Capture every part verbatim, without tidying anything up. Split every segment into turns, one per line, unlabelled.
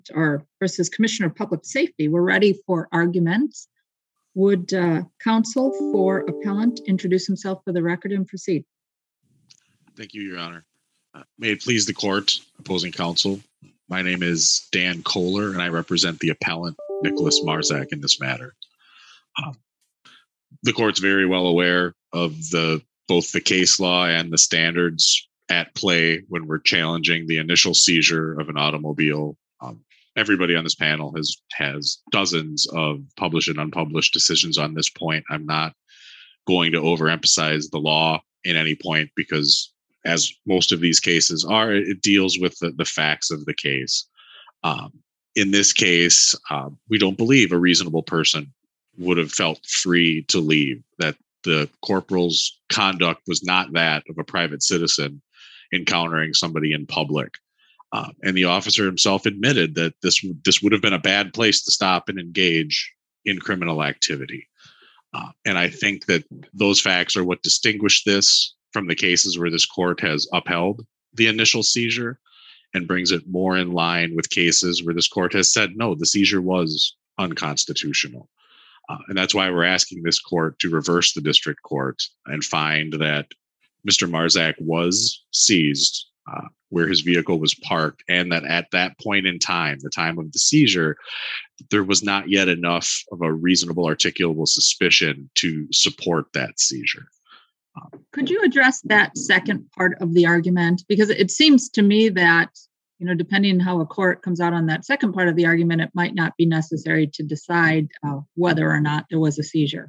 or versus Commissioner of Public Safety. We're ready for arguments. Would uh, counsel for appellant introduce himself for the record and proceed?
Thank you, Your Honor. Uh, may it please the court, opposing counsel. My name is Dan Kohler, and I represent the appellant, Nicholas Marzak, in this matter. Um, the court's very well aware of the both the case law and the standards at play when we're challenging the initial seizure of an automobile. Um, everybody on this panel has has dozens of published and unpublished decisions on this point. I'm not going to overemphasize the law in any point because, as most of these cases are, it deals with the, the facts of the case. Um, in this case, uh, we don't believe a reasonable person would have felt free to leave, that the corporal's conduct was not that of a private citizen encountering somebody in public. Uh, and the officer himself admitted that this, this would have been a bad place to stop and engage in criminal activity. Uh, and I think that those facts are what distinguish this from the cases where this court has upheld the initial seizure and brings it more in line with cases where this court has said, no, the seizure was unconstitutional. Uh, and that's why we're asking this court to reverse the district court and find that Mister Marzak was seized uh, where his vehicle was parked, and that at that point in time, the time of the seizure, there was not yet enough of a reasonable articulable suspicion to support that seizure. Um,
Could you address that second part of the argument? Because it seems to me that, you know, depending on how a court comes out on that second part of the argument, it might not be necessary to decide uh, whether or not there was a seizure.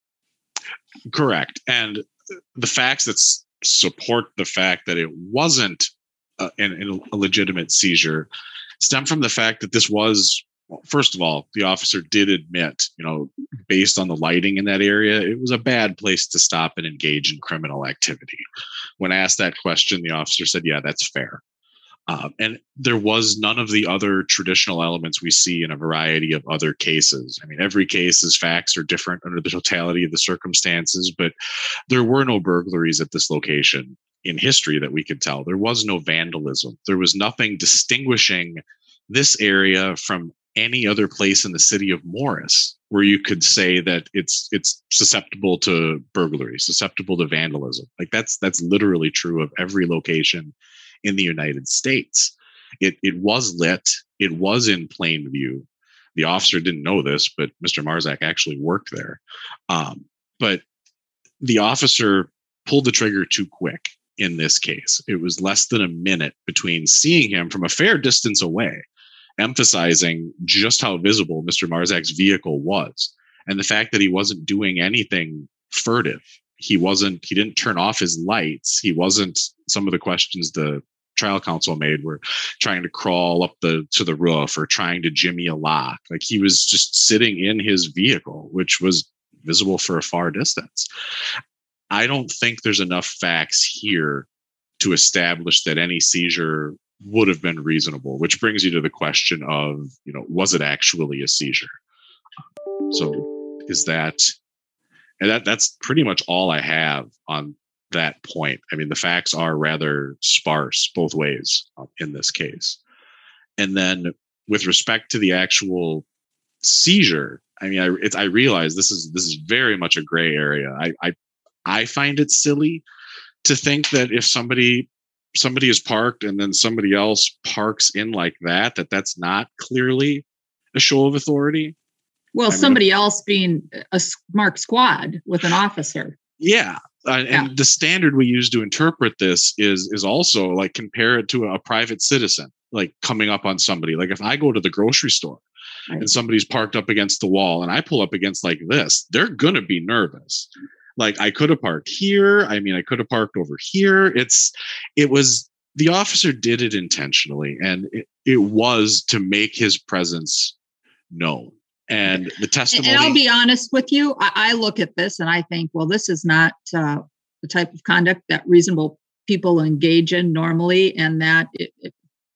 Correct. And the facts that s- support the fact that it wasn't uh, an, a legitimate seizure stem from the fact that this was, well, first of all, the officer did admit, you know, based on the lighting in that area, it was a bad place to stop and engage in criminal activity. When asked that question, the officer said, yeah, that's fair. Um, and there was none of the other traditional elements we see in a variety of other cases. I mean, every case's facts are different under the totality of the circumstances, but there were no burglaries at this location in history that we could tell. There was no vandalism. There was nothing distinguishing this area from any other place in the city of Morris where you could say that it's it's susceptible to burglary, susceptible to vandalism. Like that's that's literally true of every location in the United States. It it was lit. It was in plain view. The officer didn't know this, but Mister Marzak actually worked there. Um, but the officer pulled the trigger too quick in this case. It was less than a minute between seeing him from a fair distance away, emphasizing just how visible Mister Marzak's vehicle was, and the fact that he wasn't doing anything furtive. He wasn't, he didn't turn off his lights. He wasn't, some of the questions the trial counsel made were trying to crawl up the to the roof or trying to jimmy a lock. Like he was just sitting in his vehicle, which was visible for a far distance. I don't think there's enough facts here to establish that any seizure would have been reasonable, which brings you to the question of, you know, was it actually a seizure? So is that, and that that's pretty much all I have on that point. I mean, the facts are rather sparse both ways in this case. And then with respect to the actual seizure, I mean, I it's, I realize this is this is very much a gray area. I, I I find it silly to think that if somebody somebody is parked and then somebody else parks in like that, that that's not clearly a show of authority.
Well,
I mean,
somebody else being a marked squad with an officer.
Yeah. Uh, and
yeah.
The standard we use to interpret this is is also like compare it to a private citizen, like coming up on somebody. Like if I go to the grocery store right. and somebody's parked up against the wall and I pull up against like this, they're going to be nervous. Like I could have parked here. I mean, I could have parked over here. It's, it was, the officer did it intentionally, and it, it was to make his presence known. And the testimony.
And I'll be honest with you. I, I look at this and I think, well, this is not uh, the type of conduct that reasonable people engage in normally. And that it, it,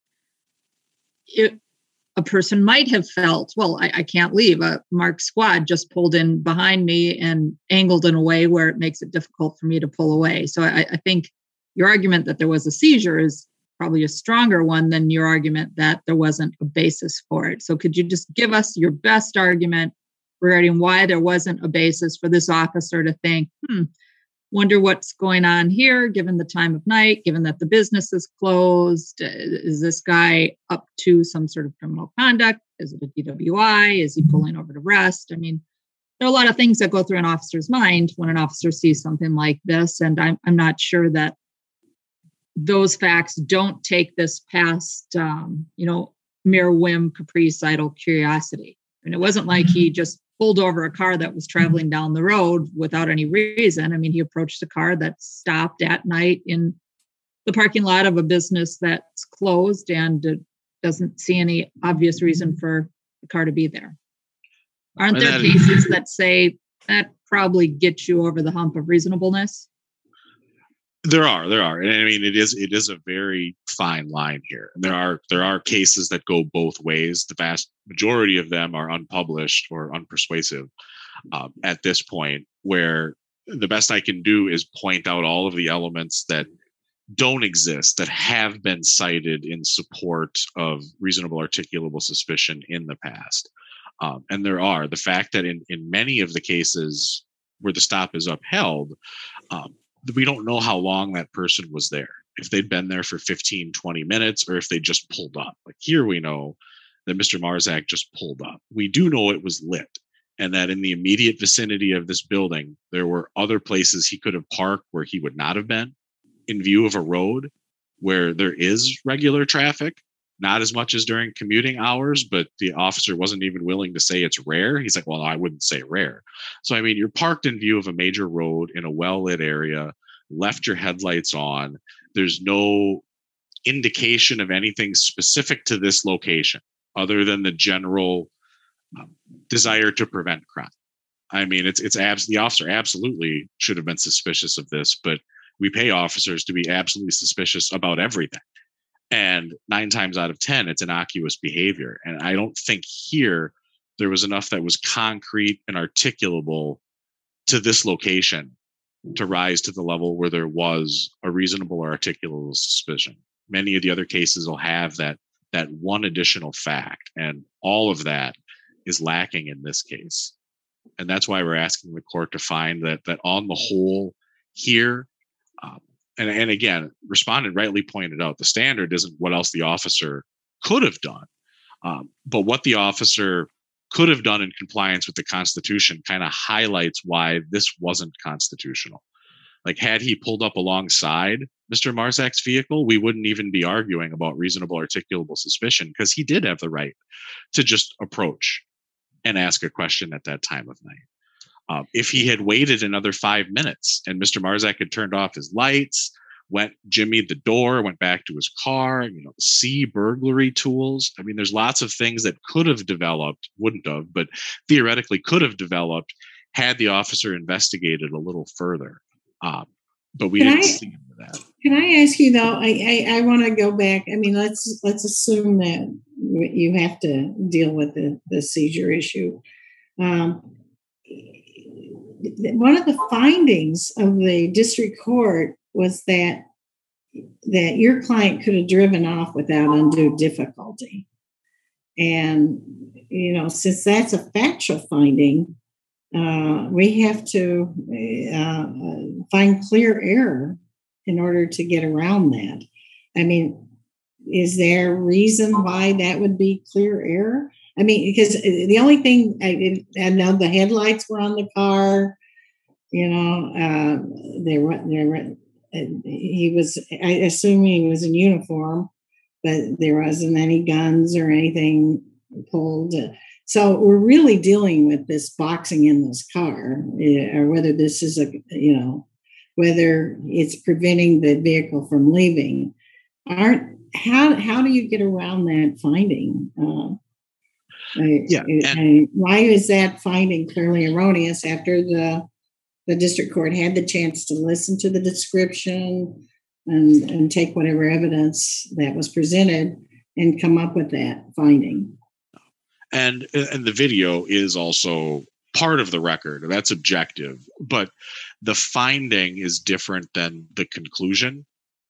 it a person might have felt, well, I, I can't leave. A marked squad just pulled in behind me and angled in a way where it makes it difficult for me to pull away. So I, I think your argument that there was a seizure is probably a stronger one than your argument that there wasn't a basis for it. So could you just give us your best argument regarding why there wasn't a basis for this officer to think, hmm, wonder what's going on here, given the time of night, given that the business is closed? Is this guy up to some sort of criminal conduct? Is it a D W I? Is he pulling over to rest? I mean, there are a lot of things that go through an officer's mind when an officer sees something like this. And I'm, I'm not sure that those facts don't take this past, um, you know, mere whim, caprice, idle curiosity. And it wasn't like he just pulled over a car that was traveling down the road without any reason. I mean, he approached a car that stopped at night in the parking lot of a business that's closed and uh, doesn't see any obvious reason for the car to be there. Aren't there cases that say that probably gets you over the hump of reasonableness?
There are, there are. And I mean, it is, it is a very fine line here. And there are, there are cases that go both ways. The vast majority of them are unpublished or unpersuasive um, at this point, where the best I can do is point out all of the elements that don't exist, that have been cited in support of reasonable articulable suspicion in the past. Um, and there are. The fact that in, in many of the cases where the stop is upheld, um, we don't know how long that person was there. If they'd been there for fifteen, twenty minutes, or if they just pulled up. Like here we know that Mister Marzak just pulled up. We do know it was lit, and that in the immediate vicinity of this building, there were other places he could have parked where he would not have been, in view of a road where there is regular traffic. Not as much as during commuting hours, but the officer wasn't even willing to say it's rare. He's like, well, I wouldn't say rare. So, I mean, you're parked in view of a major road in a well-lit area, left your headlights on. There's no indication of anything specific to this location other than the general um, desire to prevent crime. I mean, it's, it's abs- the officer absolutely should have been suspicious of this, but we pay officers to be absolutely suspicious about everything. And nine times out of ten, it's innocuous behavior. And I don't think here there was enough that was concrete and articulable to this location to rise to the level where there was a reasonable or articulable suspicion. Many of the other cases will have that that one additional fact, and all of that is lacking in this case. And that's why we're asking the court to find that that on the whole here, um, And, and again, respondent rightly pointed out the standard isn't what else the officer could have done, um, but what the officer could have done in compliance with the Constitution kind of highlights why this wasn't constitutional. Like, had he pulled up alongside Mister Marzak's vehicle, we wouldn't even be arguing about reasonable articulable suspicion, because he did have the right to just approach and ask a question at that time of night. Um, if he had waited another five minutes and Mister Marzak had turned off his lights, went jimmied the door, went back to his car, you know, see burglary tools. I mean, there's lots of things that could have developed, wouldn't have, but theoretically could have developed had the officer investigated a little further. Um, but we can didn't I, see him with that.
Can I ask you though? I I, I want to go back. I mean, let's let's assume that you have to deal with the, the seizure issue. Um, One of the findings of the district court was that that your client could have driven off without undue difficulty. And, you know, since that's a factual finding, uh, we have to uh, find clear error in order to get around that. I mean, is there a reason why that would be clear error? I mean, because the only thing, I, I know the headlights were on the car, you know, uh, they were, they were, he was, I assume he was in uniform, but there wasn't any guns or anything pulled. So we're really dealing with this boxing in this car, or whether this is a, you know, whether it's preventing the vehicle from leaving. Aren't, how, how do you get around that finding? Uh,
Yeah.
And, and why is that finding clearly erroneous after the the district court had the chance to listen to the description and, and take whatever evidence that was presented and come up with that finding?
And and the video is also part of the record. That's objective, but the finding is different than the conclusion.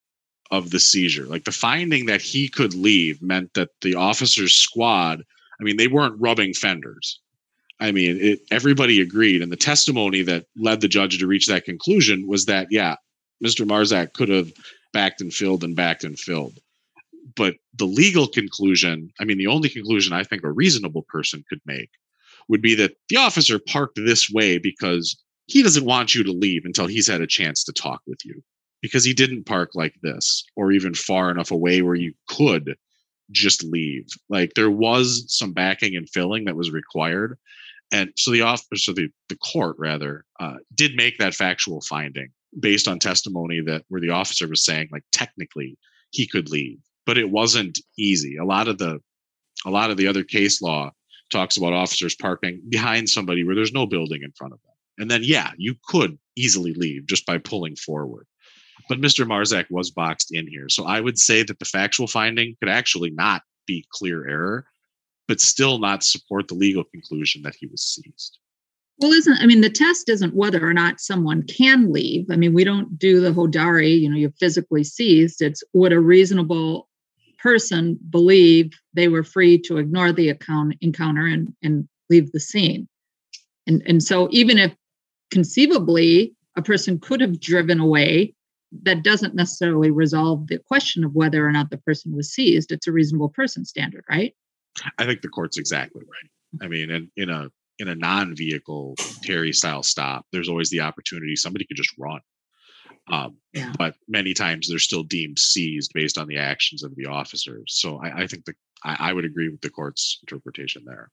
of the seizure. Like the finding that he could leave meant that the officer's squad, I mean, they weren't rubbing fenders. I mean, it, everybody agreed. And the testimony that led the judge to reach that conclusion was that, yeah, Mister Marzak could have backed and filled and backed and filled. But the legal conclusion, I mean, the only conclusion I think a reasonable person could make would be that the officer parked this way because he doesn't want you to leave until he's had a chance to talk with you, because he didn't park like this or even far enough away where you could just leave. Like there was some backing and filling that was required. And so the officer, the, the court rather, uh, did make that factual finding based on testimony that where the officer was saying, like, technically he could leave, but it wasn't easy. A lot of the, a lot of the other case law talks about officers parking behind somebody where there's no building in front of them. And then, yeah, you could easily leave just by pulling forward. But Mister Marzak was boxed in here. So I would say that the factual finding could actually not be clear error, but still not support the legal conclusion that he was seized.
Well, isn't, I mean, the test isn't whether or not someone can leave. I mean, we don't do the Hodari, you know, you're physically seized. It's would a reasonable person believe they were free to ignore the account, encounter and, and leave the scene. And, and so even if conceivably a person could have driven away, that doesn't necessarily resolve the question of whether or not the person was seized. It's a reasonable person standard, right?
I think the court's exactly right. I mean, in, in a in a non-vehicle Terry style stop, there's always the opportunity somebody could just run. Um, yeah. But many times they're still deemed seized based on the actions of the officers. So I, I think that I, I would agree with the court's interpretation there.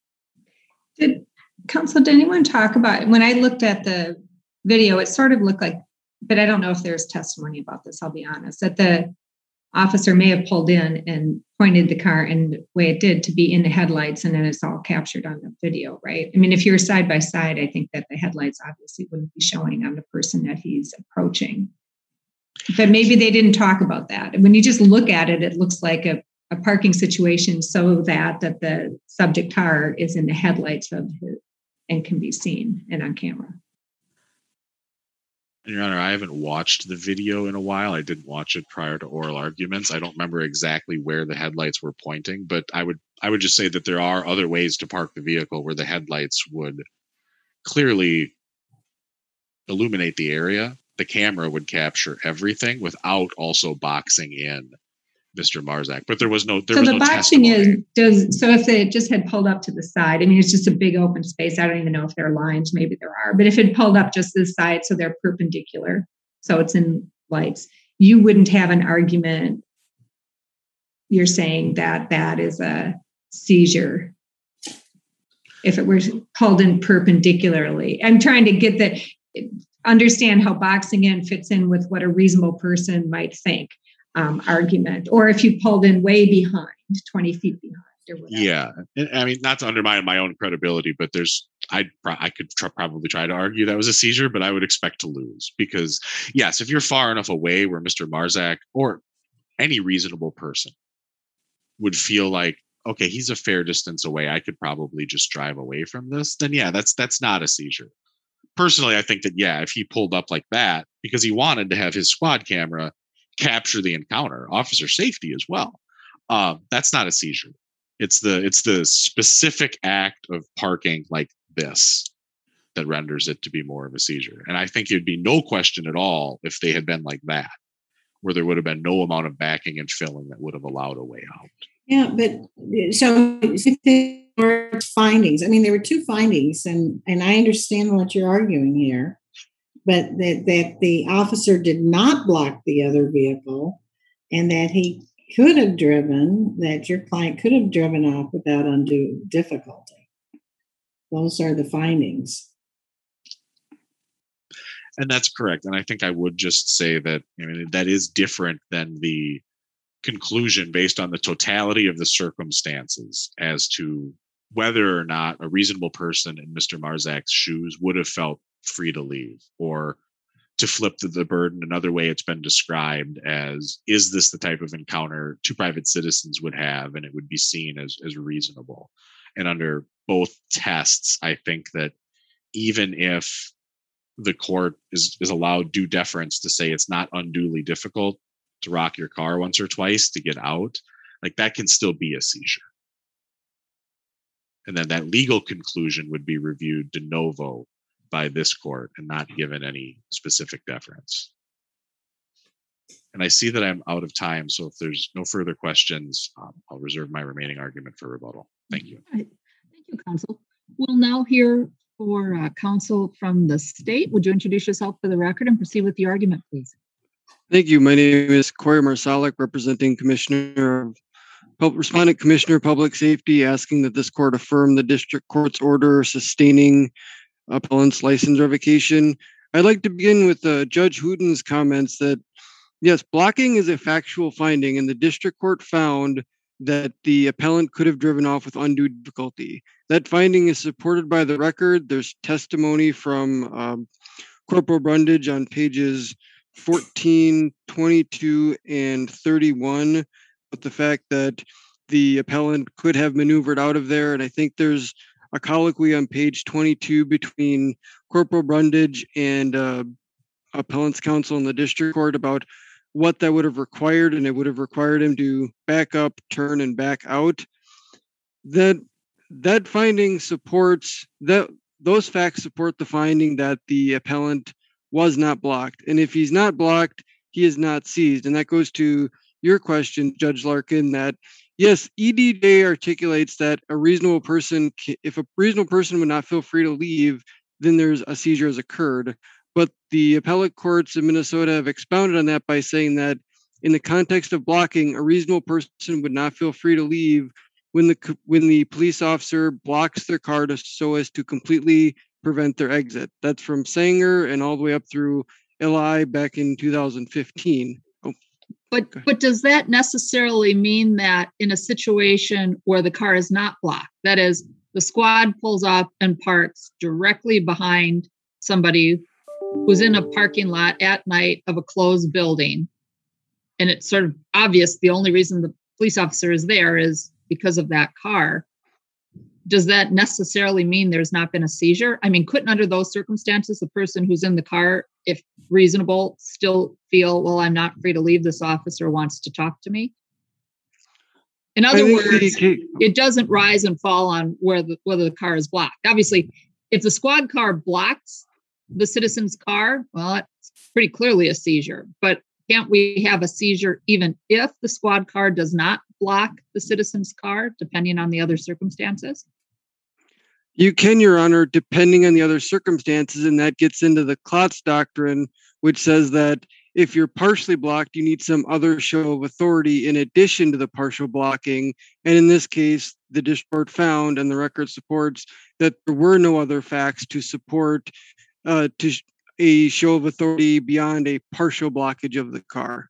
Did counsel, did anyone talk about, when I looked at the video, it sort of looked like, but I don't know if there's testimony about this, I'll be honest, that the officer may have pulled in and pointed the car in the way it did to be in the headlights, and then it's all captured on the video, right? I mean, if you're side by side, I think that the headlights obviously wouldn't be showing on the person that he's approaching. But maybe they didn't talk about that. And when you just look at it, it looks like a, a parking situation so that, that the subject car is in the headlights of his, and can be seen and on camera.
Your Honor, I haven't watched the video in a while. I didn't watch it prior to oral arguments. I don't remember exactly where the headlights were pointing, but I would I would just say that there are other ways to park the vehicle where the headlights would clearly illuminate the area. The camera would capture everything without also boxing in Mister Marzak. But there was no there
so
was
the
no
boxing
testimony.
is does so if they just had pulled up to the side, I mean, it's just a big open space. I don't even know if there are lines, maybe there are, but if it pulled up just this side, so they're perpendicular, so it's in lights, you wouldn't have an argument. You're saying that that is a seizure if it were pulled in perpendicularly. I'm trying to get that, understand how boxing in fits in with what a reasonable person might think. Um, argument, or if you pulled in way behind, twenty feet behind, or whatever.
Yeah, I mean, not to undermine my own credibility, but there's, I I could try, probably try to argue that was a seizure, but I would expect to lose because, yes, if you're far enough away where Mister Marzak or any reasonable person would feel like, okay, he's a fair distance away, I could probably just drive away from this, then yeah, that's that's not a seizure. Personally, I think that, yeah, if he pulled up like that because he wanted to have his squad camera capture the encounter, officer safety as well, um, that's not a seizure. It's the it's the specific act of parking like this that renders it to be more of a seizure. And I think it'd be no question at all if they had been like that, where there would have been no amount of backing and filling that would have allowed a way out.
Yeah, but so there were findings. I mean, there were two findings, and and I understand what you're arguing here. But that, that the officer did not block the other vehicle and that he could have driven, that your client could have driven off without undue difficulty. Those are the findings.
And that's correct. And I think I would just say that, I mean, that is different than the conclusion based on the totality of the circumstances as to whether or not a reasonable person in Mister Marzak's shoes would have felt free to leave, or to flip the, the burden another way it's been described as, is this the type of encounter two private citizens would have and it would be seen as, as reasonable? And under both tests, I think that even if the court is, is allowed due deference to say it's not unduly difficult to rock your car once or twice to get out, like that can still be a seizure. And then that legal conclusion would be reviewed de novo by this court and not given any specific deference. And I see that I'm out of time, so if there's no further questions, um, I'll reserve my remaining argument for rebuttal. Thank you.
Thank you, counsel. We'll now hear for uh, counsel from the state. Would you introduce yourself for the record and proceed with the argument, please?
Thank you. My name is Corey Marsalik, representing Commissioner of Pub- Respondent Commissioner of Public Safety, asking that this court affirm the district court's order sustaining appellant's license revocation. I'd like to begin with uh, Judge Hooten's comments that, yes, blocking is a factual finding, and the district court found that the appellant could have driven off with undue difficulty. That finding is supported by the record. There's testimony from um, Corporal Brundage on pages fourteen, twenty-two, and thirty-one, with the fact that the appellant could have maneuvered out of there. And I think there's a colloquy on page twenty-two between Corporal Brundage and uh, appellant's counsel in the district court about what that would have required, and it would have required him to back up, turn, and back out. That that finding supports that those facts support the finding that the appellant was not blocked. And if he's not blocked, he is not seized. And that goes to your question, Judge Larkin, that yes, E D J articulates that a reasonable person, if a reasonable person would not feel free to leave, then there's a seizure has occurred. But the appellate courts in Minnesota have expounded on that by saying that in the context of blocking, a reasonable person would not feel free to leave when the when the police officer blocks their car to, so as to completely prevent their exit. That's from Sanger and all the way up through L I back in two thousand fifteen. Oh,
but okay. But does that necessarily mean that in a situation where the car is not blocked, that is, the squad pulls up and parks directly behind somebody who's in a parking lot at night of a closed building, and it's sort of obvious the only reason the police officer is there is because of that car, does that necessarily mean there's not been a seizure? I mean, couldn't under those circumstances, the person who's in the car, if reasonable, still feel, well, I'm not free to leave, this officer wants to talk to me? In other words, it doesn't rise and fall on where the, whether the car is blocked. Obviously, if the squad car blocks the citizen's car, well, it's pretty clearly a seizure. But can't we have a seizure even if the squad car does not block the citizen's car, depending on the other circumstances?
You can, Your Honor, depending on the other circumstances, and that gets into the Klotz doctrine, which says that if you're partially blocked, you need some other show of authority in addition to the partial blocking. And in this case, the district court found, and the record supports, that there were no other facts to support uh, to a show of authority beyond a partial blockage of the car.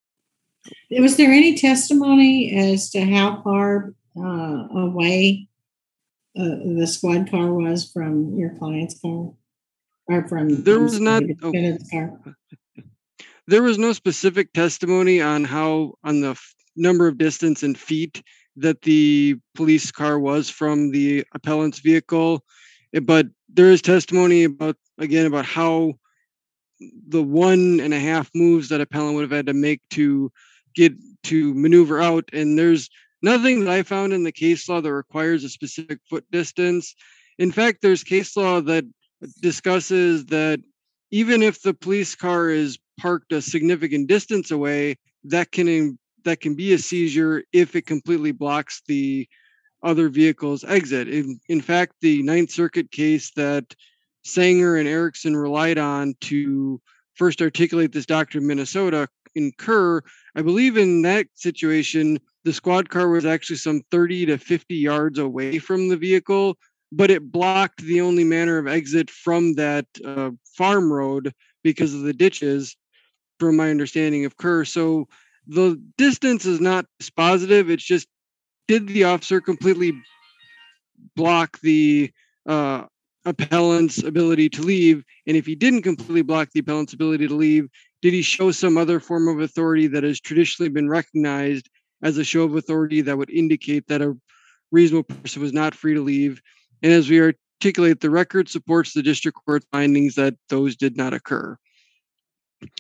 Was there any testimony as to how far uh, away uh, the squad car was from your client's car? Or from
there was not
oh, car?
There was no specific testimony on how on the f- number of distance in feet that the police car was from the appellant's vehicle, but there is testimony about, again, about how the one and a half moves that appellant would have had to make to get to maneuver out. And there's nothing that I found in the case law that requires a specific foot distance. In fact, there's case law that discusses that even if the police car is parked a significant distance away, that can that can be a seizure if it completely blocks the other vehicle's exit. In, in fact, the Ninth Circuit case that Sanger and Erickson relied on to first articulate this doctrine in Minnesota, in Kerr, I believe in that situation, the squad car was actually some thirty to fifty yards away from the vehicle, but it blocked the only manner of exit from that uh, farm road because of the ditches, from my understanding of Kerr. So the distance is not dispositive. It's just, did the officer completely block the uh, appellant's ability to leave? And if he didn't completely block the appellant's ability to leave, did he show some other form of authority that has traditionally been recognized as a show of authority that would indicate that a reasonable person was not free to leave? And as we articulate, the record supports the district court findings that those did not occur.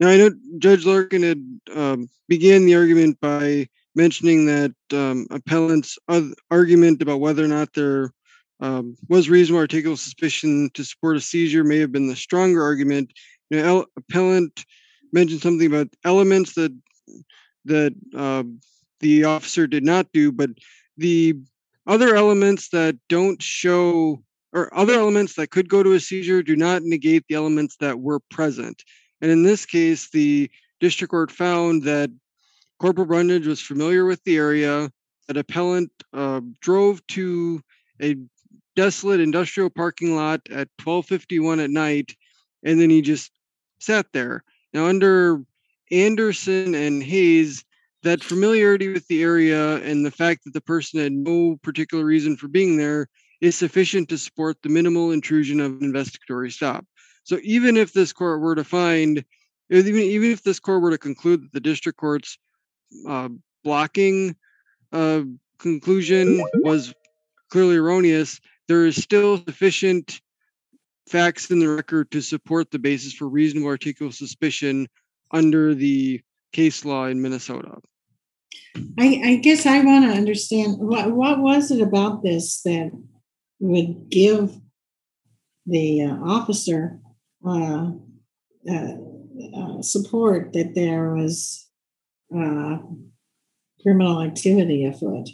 Now, I know Judge Larkin had um, began the argument by mentioning that um, appellant's argument about whether or not there um, was reasonable articulable suspicion to support a seizure may have been the stronger argument. You know, appellant mentioned something about elements that that uh, the officer did not do, but the other elements that don't show, or other elements that could go to a seizure, do not negate the elements that were present. And in this case, the district court found that Corporal Brundage was familiar with the area, that appellant uh, drove to a desolate industrial parking lot at twelve fifty-one at night, and then he just sat there. Now, under Anderson and Hayes, that familiarity with the area and the fact that the person had no particular reason for being there is sufficient to support the minimal intrusion of an investigatory stop. So even if this court were to find, even, even if this court were to conclude that the district court's uh, blocking uh, conclusion was clearly erroneous, there is still sufficient facts in the record to support the basis for reasonable articulable suspicion under the case law in Minnesota.
I, I guess I want to understand what what was it about this that would give the uh, officer uh, uh, uh, support that there was uh, criminal activity afoot?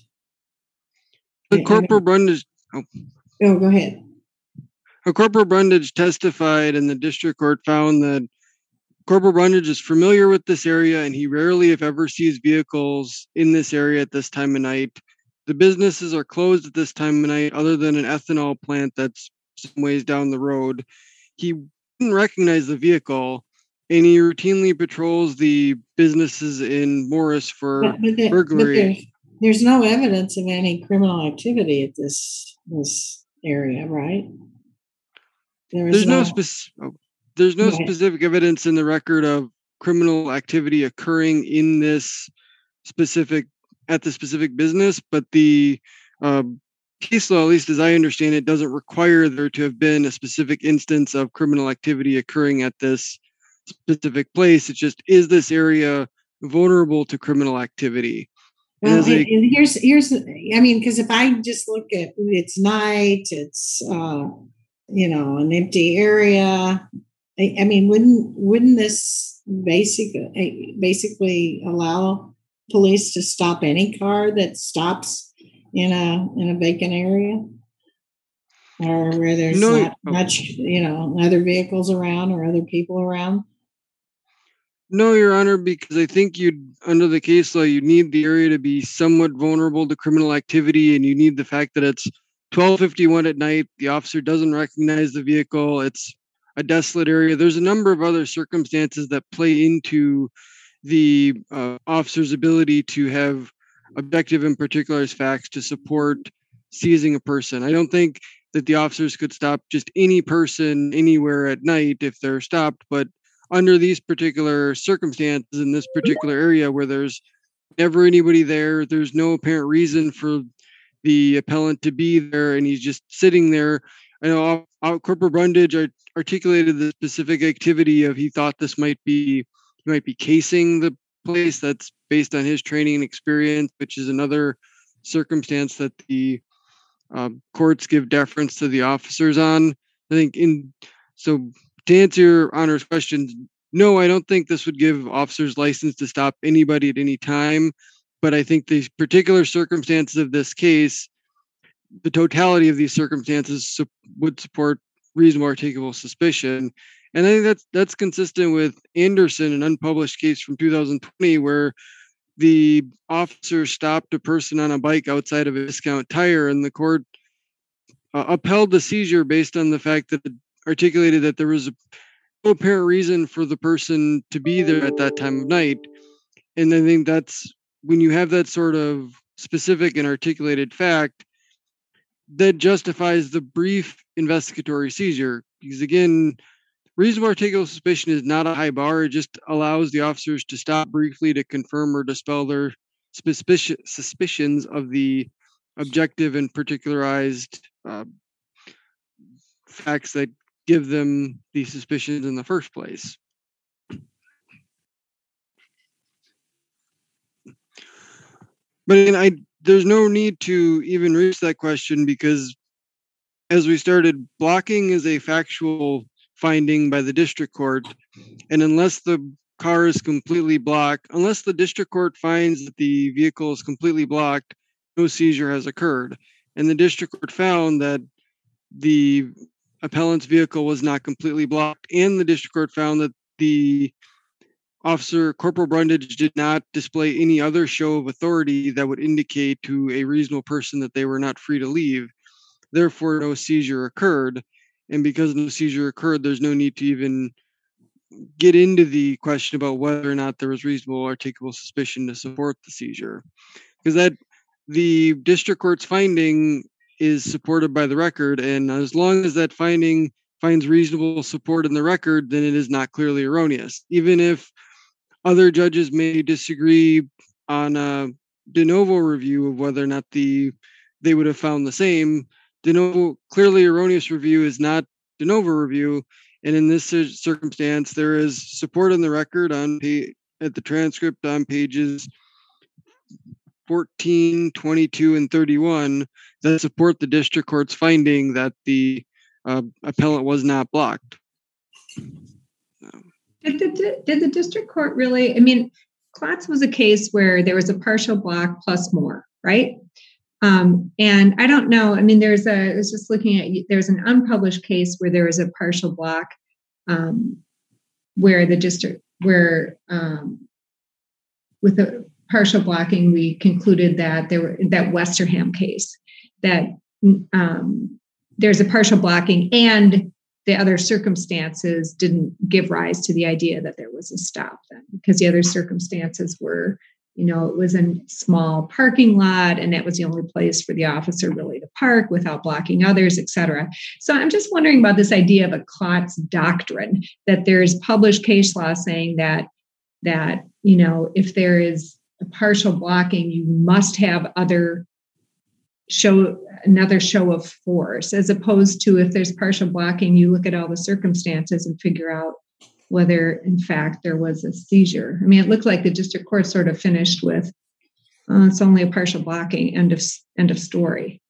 The Corporal Brundage. Oh.
oh, go ahead.
Corporal Brundage testified, and the district court found that Corporal Brundage is familiar with this area, and he rarely, if ever, sees vehicles in this area at this time of night. The businesses are closed at this time of night, other than an ethanol plant that's some ways down the road. He didn't recognize the vehicle, and he routinely patrols the businesses in Morris for
but, but the,
burglary.
But there's, there's no evidence of any criminal activity at this this area, right?
There there's no, no specific. Oh. There's no specific evidence in the record of criminal activity occurring in this specific, at the specific business, but the uh, case law, at least as I understand it, doesn't require there to have been a specific instance of criminal activity occurring at this specific place. It's just, is this area vulnerable to criminal activity?
Well, and, a, and here's, here's, I mean, because if I just look at, it's night, it's, uh, you know, an empty area. I mean, wouldn't wouldn't this basic basically allow police to stop any car that stops in a in a vacant area, or where there's no, not much, you know, other vehicles around or other people around?
No, Your Honor, because I think you'd, under the case law, you need the area to be somewhat vulnerable to criminal activity, and you need the fact that it's twelve fifty-one at night. The officer doesn't recognize the vehicle. It's a desolate area. There's a number of other circumstances that play into the uh, officer's ability to have objective and particularized facts to support seizing a person. I don't think that the officers could stop just any person anywhere at night if they're stopped, but under these particular circumstances in this particular area where there's never anybody there, there's no apparent reason for the appellant to be there, and he's just sitting there. I know Corporal Brundage articulated the specific activity of he thought this might be he might be casing the place. That's based on his training and experience, which is another circumstance that the uh, courts give deference to the officers on. I think in so to answer your Honor's questions, no, I don't think this would give officers license to stop anybody at any time. But I think the particular circumstances of this case, the totality of these circumstances su- would support reasonable articulable suspicion. And I think that's that's consistent with Anderson, an unpublished case from two thousand twenty, where the officer stopped a person on a bike outside of a Discount Tire, and the court uh, upheld the seizure based on the fact that it articulated that there was a, no apparent reason for the person to be there at that time of night. And I think that's when you have that sort of specific and articulated fact, that justifies the brief investigatory seizure. Because again, reasonable articulable suspicion is not a high bar. It just allows the officers to stop briefly to confirm or dispel their suspicion, suspicions of the objective and particularized uh, facts that give them these suspicions in the first place. But again, I there's no need to even reach that question because, as we started, blocking is a factual finding by the district court, and unless the car is completely blocked, unless the district court finds that the vehicle is completely blocked, no seizure has occurred. And the district court found that the appellant's vehicle was not completely blocked, and the district court found that the officer, Corporal Brundage, did not display any other show of authority that would indicate to a reasonable person that they were not free to leave. Therefore, no seizure occurred. And because no seizure occurred, there's no need to even get into the question about whether or not there was reasonable articulable suspicion to support the seizure. Because that the district court's finding is supported by the record, and as long as that finding finds reasonable support in the record, then it is not clearly erroneous. Even if other judges may disagree on a de novo review of whether or not the they would have found the same, de novo clearly erroneous review is not de novo review. And in this circumstance, there is support in the record on page, at the transcript on pages fourteen, twenty-two, and thirty-one that support the district court's finding that the uh, appellant was not blocked.
Did the, did the district court really, I mean, Klotz was a case where there was a partial block plus more, right? Um, and I don't know, I mean, there's a, I was just looking at, there's an unpublished case where there was a partial block um, where the district, where um, with the partial blocking, we concluded that there were, that Westerham case, that um, there's a partial blocking and the other circumstances didn't give rise to the idea that there was a stop then, because the other circumstances were, you know, it was a small parking lot and that was the only place for the officer really to park without blocking others, et cetera. So I'm just wondering about this idea of a Klotz doctrine, that there's published case law saying that, that, you know, if there is a partial blocking, you must have other show, another show of force, as opposed to if there's partial blocking, you look at all the circumstances and figure out whether in fact there was a seizure. I mean, it looked like the district court sort of finished with, uh, it's only a partial blocking, end of end of story.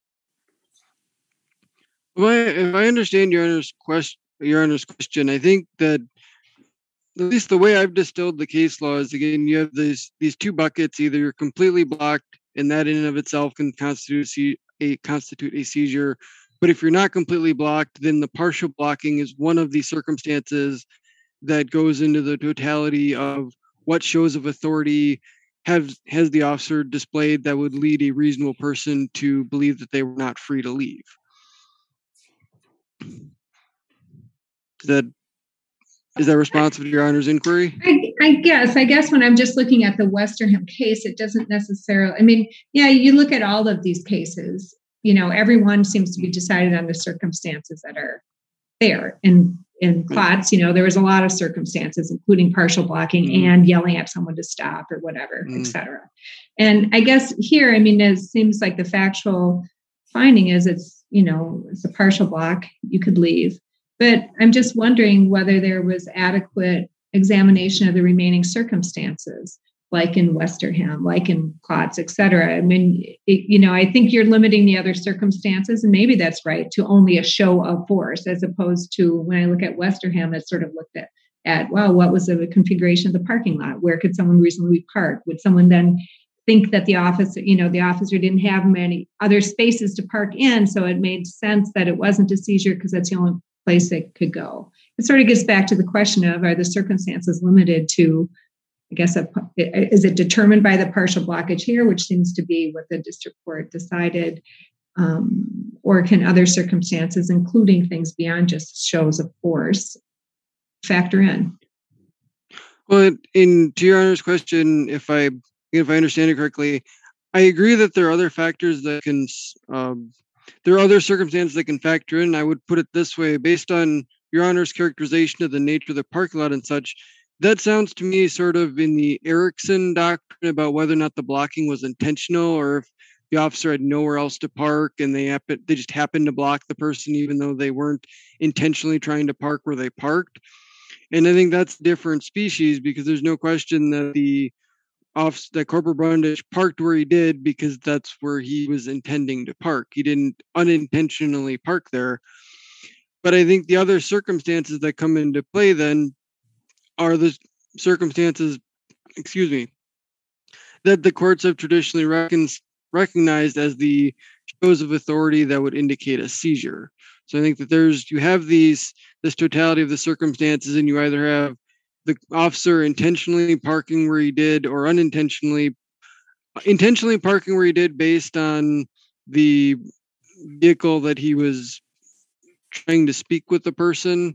Well, if I understand your Honor's question, your Honor's question, I think that at least the way I've distilled the case law is, again, you have these these two buckets. Either you're completely blocked, and that in and of itself can constitute a constitute a seizure. But if you're not completely blocked, then the partial blocking is one of the circumstances that goes into the totality of what shows of authority have has the officer displayed that would lead a reasonable person to believe that they were not free to leave. Is that is that responsive to your Honor's inquiry?
I, I guess. I guess when I'm just looking at the Westerham case, it doesn't necessarily, I mean, yeah, you look at all of these cases, you know, everyone seems to be decided on the circumstances that are there. And in Klotz, you know, there was a lot of circumstances, including partial blocking mm. and yelling at someone to stop or whatever, mm. et cetera. And I guess here, I mean, it seems like the factual finding is it's, you know, it's a partial block, you could leave. But I'm just wondering whether there was adequate examination of the remaining circumstances, like in Westerham, like in Klotz, et cetera. I mean, it, you know, I think you're limiting the other circumstances, and maybe that's right, to only a show of force, as opposed to when I look at Westerham, it's sort of looked at, at, well, what was the configuration of the parking lot? Where could someone reasonably park? Would someone then think that the officer, you know, the officer didn't have many other spaces to park in, so it made sense that it wasn't a seizure because that's the only place it could go. It sort of gets back to the question of, are the circumstances limited to, I guess, a, is it determined by the partial blockage here, which seems to be what the district court decided, um, or can other circumstances, including things beyond just shows of force, factor in?
Well, in to your Honor's question, if I if I understand it correctly, I agree that there are other factors that can, um, there are other circumstances that can factor in. I would put it this way, based on your Honor's characterization of the nature of the parking lot and such, that sounds to me sort of in the Erickson doctrine about whether or not the blocking was intentional, or if the officer had nowhere else to park and they happen, they just happened to block the person even though they weren't intentionally trying to park where they parked. And I think that's a different species, because there's no question that the off that Corporal Brundage parked where he did because that's where he was intending to park. He didn't unintentionally park there. But I think the other circumstances that come into play then are the circumstances, excuse me, that the courts have traditionally recon- recognized as the shows of authority that would indicate a seizure. So I think that there's, you have these, this totality of the circumstances, and you either have the officer intentionally parking where he did or unintentionally, intentionally parking where he did based on the vehicle that he was trying to speak with the person,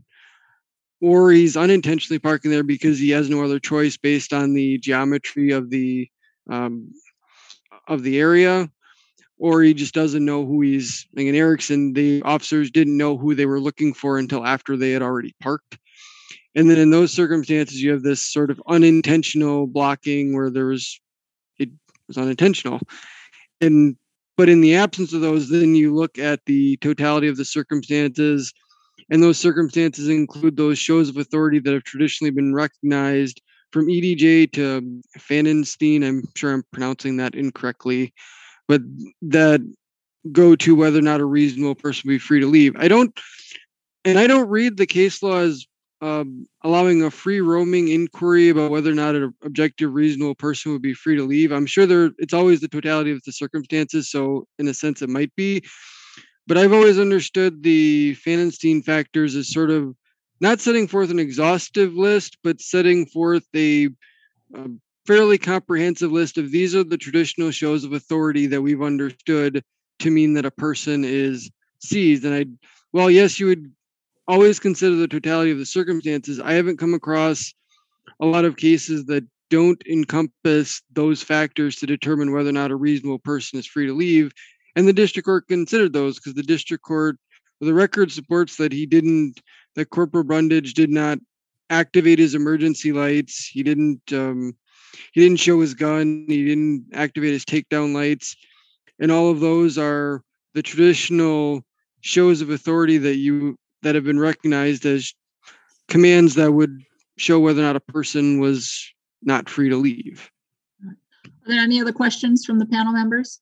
or he's unintentionally parking there because he has no other choice based on the geometry of the um, of the area, or he just doesn't know who he's, like in Erickson, the officers didn't know who they were looking for until after they had already parked. And then in those circumstances, you have this sort of unintentional blocking where there was, it was unintentional. And but in the absence of those, then you look at the totality of the circumstances, and those circumstances include those shows of authority that have traditionally been recognized, from E D J to Fanenstein. I'm sure I'm pronouncing that incorrectly, but that go to whether or not a reasonable person would be free to leave. I don't, and I don't read the case law as um, allowing a free roaming inquiry about whether or not an objective, reasonable person would be free to leave. I'm sure there, it's always the totality of the circumstances. So in a sense, it might be, but I've always understood the Fanenstein factors as sort of not setting forth an exhaustive list, but setting forth a, a fairly comprehensive list of these are the traditional shows of authority that we've understood to mean that a person is seized. And I, well, yes, you would always consider the totality of the circumstances. I haven't come across a lot of cases that don't encompass those factors to determine whether or not a reasonable person is free to leave. And the district court considered those because the district court, the record supports that he didn't, that Corporal Brundage did not activate his emergency lights. He didn't, um, he didn't show his gun. He didn't activate his takedown lights. And all of those are the traditional shows of authority that you, that have been recognized as commands that would show whether or not a person was not free to leave.
Are there any other questions from the panel members?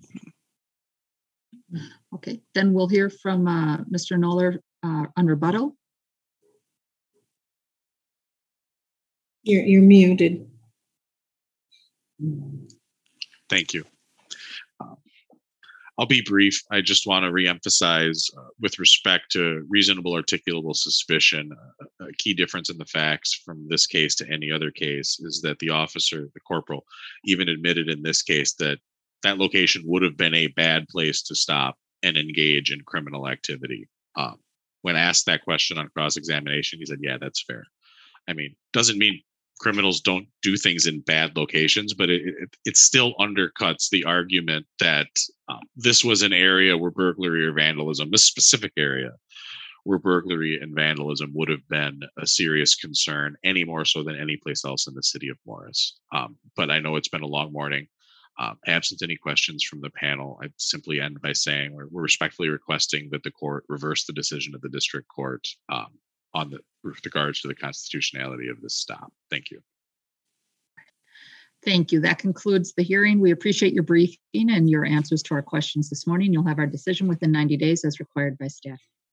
Okay, then we'll hear from uh, Mister Knoller uh, on rebuttal.
You're, you're muted.
Thank you. Uh, I'll be brief. I just want to reemphasize uh, with respect to reasonable articulable suspicion, uh, a key difference in the facts from this case to any other case is that the officer, the corporal, even admitted in this case that that location would have been a bad place to stop and engage in criminal activity. Um, when asked that question on cross-examination, he said, yeah, that's fair. I mean, doesn't mean criminals don't do things in bad locations, but it, it, it still undercuts the argument that um, this was an area where burglary or vandalism, a specific area where burglary and vandalism would have been a serious concern, any more so than any place else in the city of Morris. Um, but I know it's been a long morning. Um, absent any questions from the panel, I'd simply end by saying we're, we're respectfully requesting that the court reverse the decision of the district court um, on the with regards to the constitutionality of this stop. Thank you.
Thank you. That concludes the hearing. We appreciate your briefing and your answers to our questions this morning. You'll have our decision within ninety days as required by staff.